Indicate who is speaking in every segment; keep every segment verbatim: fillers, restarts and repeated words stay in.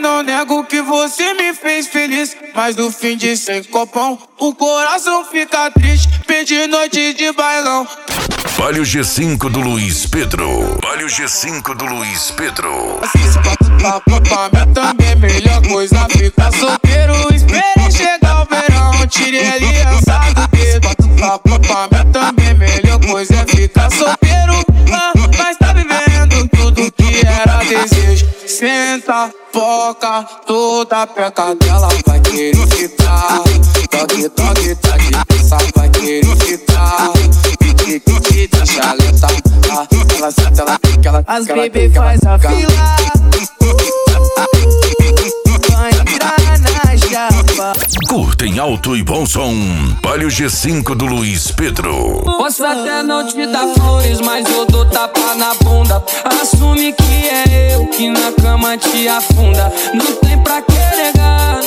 Speaker 1: não nego que você me fez feliz, mas no fim de sem copão o coração fica triste. Perdi noite de bailão.
Speaker 2: Vale o G cinco do Luiz Pedro. Vale o G cinco do Luiz Pedro.
Speaker 1: Pra, pra mim também melhor coisa ficar solteiro. Esperei chegar o verão, tirei a aliança do dedo. Pra, pra mim também melhor coisa é ficar solteiro. Ah, mas tá vivendo tudo que era desejo. Senta, foca, toda peca dela vai querer ficar. Toque, toque, toque, essa vai querer ficar. Que que te deixa lenta, ah, ela senta, ela fica, ela
Speaker 3: as bebê faz a fila, vai entrar na japa.
Speaker 2: Curta em alto e bom som. Vale o G cinco do Luiz Pedro.
Speaker 4: Posso até não te dar flores, mas eu dou tapa na bunda. Assume que é eu que na cama te afunda. Não tem pra que negar.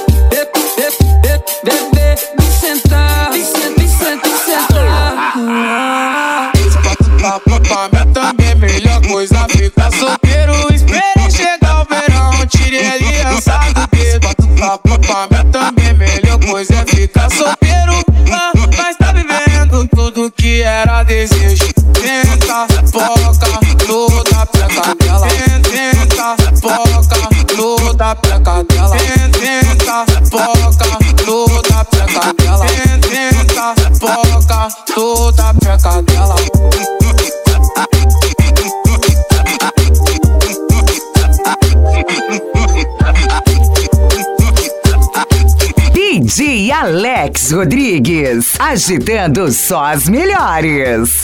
Speaker 4: Bebê, me sentar, me sentar, me sentar, me sentar.
Speaker 1: Pra mim também melhor coisa ficar solteiro. Esperei chegar o verão, tirei a aliança do dedo. Pra mim também melhor coisa é ficar solteiro. Ah, mas tá vivendo tudo que era desejo. Tenta, foca, toda peca dela. Tenta, foca, toda peca dela. Tenta, foca, toda peca dela. Tenta, foca, toda peca dela.
Speaker 5: D J Alex Rodrigues, agitando só as melhores.